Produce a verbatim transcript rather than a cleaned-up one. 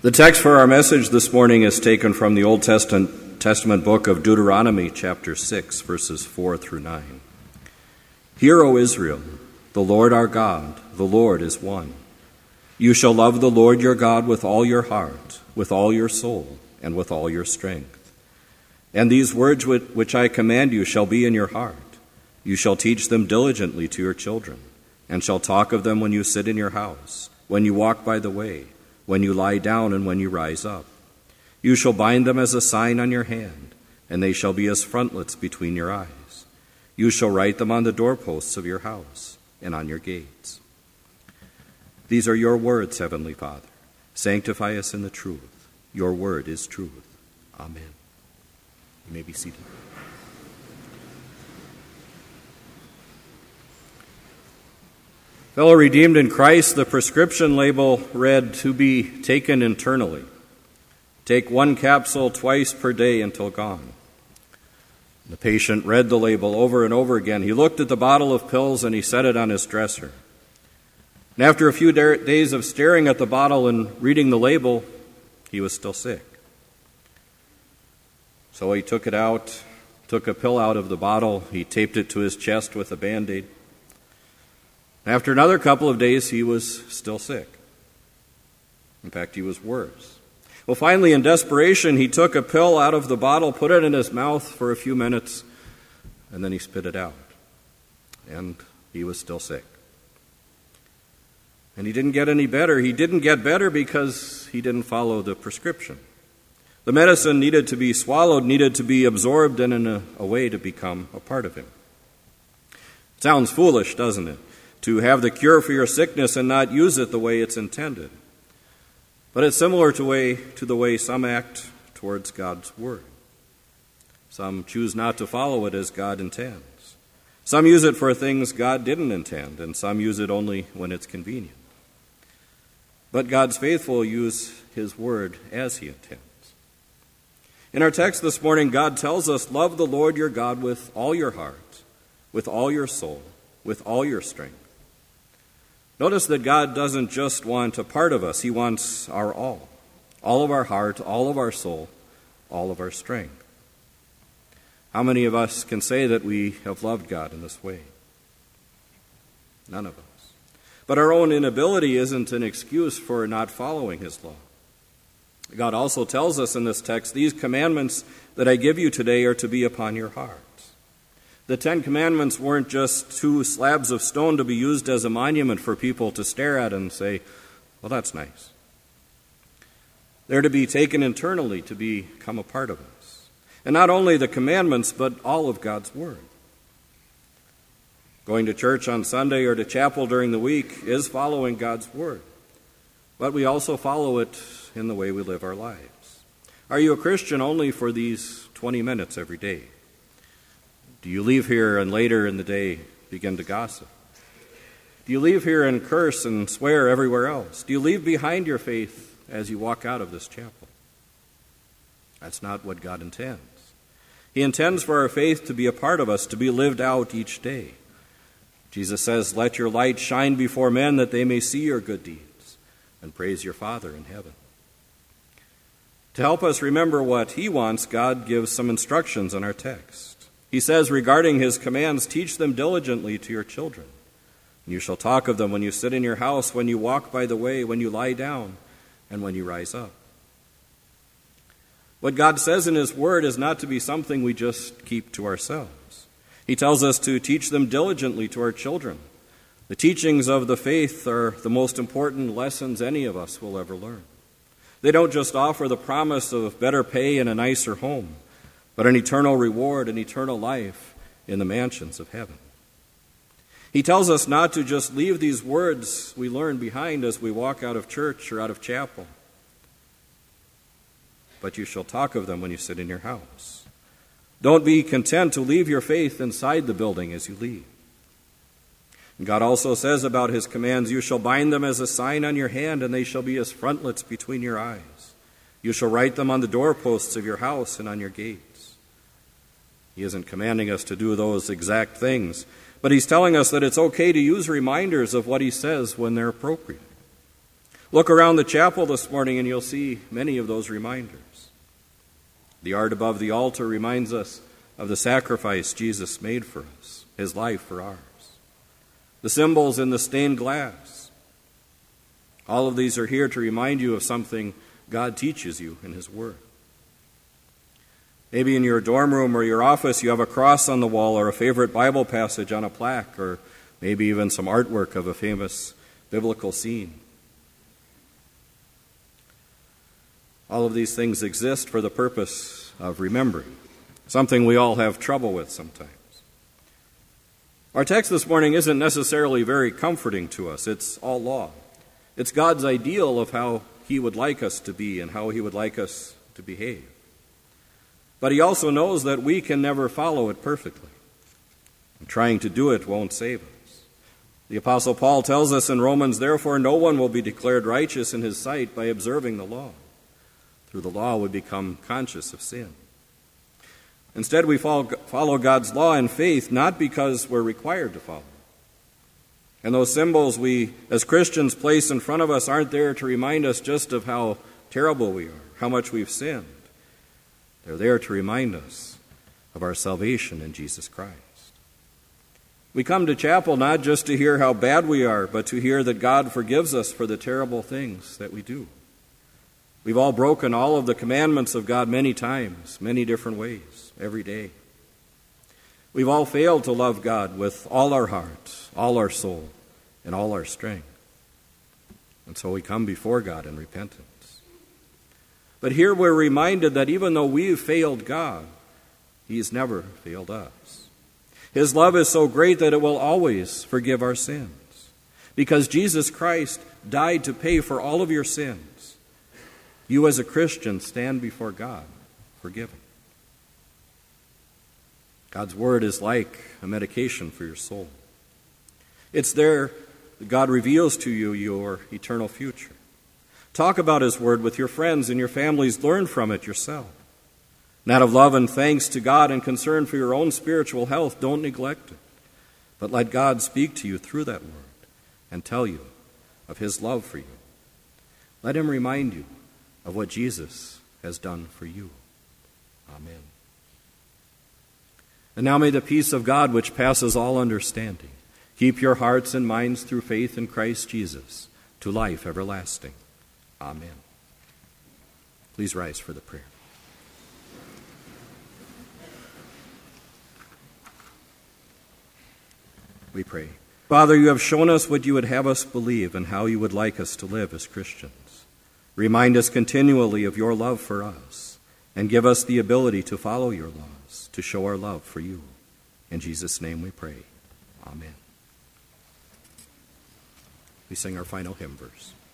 The text for our message this morning is taken from the Old Testament, Testament book of Deuteronomy, chapter six, verses four through nine. Hear, O Israel, the Lord our God, the Lord is one. You shall love the Lord your God with all your heart, with all your soul, and with all your strength. And these words which I command you shall be in your heart. You shall teach them diligently to your children, and shall talk of them when you sit in your house, when you walk by the way, when you lie down and when you rise up. You shall bind them as a sign on your hand, and they shall be as frontlets between your eyes. You shall write them on the doorposts of your house and on your gates. These are your words, Heavenly Father. Sanctify us in the truth. Your word is truth. Amen. You may be seated. Fellow redeemed in Christ, the prescription label read, "To be taken internally. Take one capsule twice per day until gone." The patient read the label over and over again. He looked at the bottle of pills and he set it on his dresser. And after a few days of staring at the bottle and reading the label, he was still sick. So he took it out, took a pill out of the bottle, he taped it to his chest with a Band-Aid. After another couple of days, he was still sick. In fact, he was worse. Well, finally, in desperation, he took a pill out of the bottle, put it in his mouth for a few minutes, and then he spit it out. And he was still sick. And he didn't get any better. He didn't get better because he didn't follow the prescription. The medicine needed to be swallowed, needed to be absorbed, and in a, a way to become a part of him. It sounds foolish, doesn't it? To have the cure for your sickness and not use it the way it's intended. But it's similar to, way, to the way some act towards God's word. Some choose not to follow it as God intends. Some use it for things God didn't intend, and some use it only when it's convenient. But God's faithful use his word as he intends. In our text this morning, God tells us, love the Lord your God with all your heart, with all your soul, with all your strength. Notice that God doesn't just want a part of us. He wants our all. All of our heart, all of our soul, all of our strength. How many of us can say that we have loved God in this way? None of us. But our own inability isn't an excuse for not following his law. God also tells us in this text, these commandments that I give you today are to be upon your heart. The Ten Commandments weren't just two slabs of stone to be used as a monument for people to stare at and say, well, that's nice. They're to be taken internally, to become a part of us. And not only the commandments, but all of God's word. Going to church on Sunday or to chapel during the week is following God's word. But we also follow it in the way we live our lives. Are you a Christian only for these twenty minutes every day? Do you leave here and later in the day begin to gossip? Do you leave here and curse and swear everywhere else? Do you leave behind your faith as you walk out of this chapel? That's not what God intends. He intends for our faith to be a part of us, to be lived out each day. Jesus says, let your light shine before men that they may see your good deeds and praise your Father in heaven. To help us remember what he wants, God gives some instructions in our text. He says regarding his commands, teach them diligently to your children. You shall talk of them when you sit in your house, when you walk by the way, when you lie down, and when you rise up. What God says in his word is not to be something we just keep to ourselves. He tells us to teach them diligently to our children. The teachings of the faith are the most important lessons any of us will ever learn. They don't just offer the promise of better pay and a nicer home, but an eternal reward and eternal life in the mansions of heaven. He tells us not to just leave these words we learn behind as we walk out of church or out of chapel, but you shall talk of them when you sit in your house. Don't be content to leave your faith inside the building as you leave. And God also says about his commands, you shall bind them as a sign on your hand, and they shall be as frontlets between your eyes. You shall write them on the doorposts of your house and on your gates. He isn't commanding us to do those exact things, but he's telling us that it's okay to use reminders of what he says when they're appropriate. Look around the chapel this morning and you'll see many of those reminders. The art above the altar reminds us of the sacrifice Jesus made for us, his life for ours. The symbols in the stained glass. All of these are here to remind you of something God teaches you in his word. Maybe in your dorm room or your office you have a cross on the wall or a favorite Bible passage on a plaque, or maybe even some artwork of a famous biblical scene. All of these things exist for the purpose of remembering, something we all have trouble with sometimes. Our text this morning isn't necessarily very comforting to us. It's all law. It's God's ideal of how he would like us to be and how he would like us to behave. But he also knows that we can never follow it perfectly. And trying to do it won't save us. The Apostle Paul tells us in Romans, therefore no one will be declared righteous in his sight by observing the law. Through the law we become conscious of sin. Instead, we follow God's law in faith, not because we're required to follow. And those symbols we, as Christians, place in front of us aren't there to remind us just of how terrible we are, how much we've sinned. They're there to remind us of our salvation in Jesus Christ. We come to chapel not just to hear how bad we are, but to hear that God forgives us for the terrible things that we do. We've all broken all of the commandments of God many times, many different ways, every day. We've all failed to love God with all our heart, all our soul, and all our strength. And so we come before God in repentance. But here we're reminded that even though we've failed God, he's never failed us. His love is so great that it will always forgive our sins. Because Jesus Christ died to pay for all of your sins, you as a Christian stand before God forgiven. God's word is like a medication for your soul. It's there that God reveals to you your eternal future. Talk about his word with your friends and your families. Learn from it yourself. And out of love and thanks to God and concern for your own spiritual health, don't neglect it. But let God speak to you through that word and tell you of his love for you. Let him remind you of what Jesus has done for you. Amen. And now may the peace of God, which passes all understanding, keep your hearts and minds through faith in Christ Jesus to life everlasting. Amen. Please rise for the prayer. We pray. Father, you have shown us what you would have us believe and how you would like us to live as Christians. Remind us continually of your love for us and give us the ability to follow your laws, to show our love for you. In Jesus' name we pray. Amen. We sing our final hymn verse.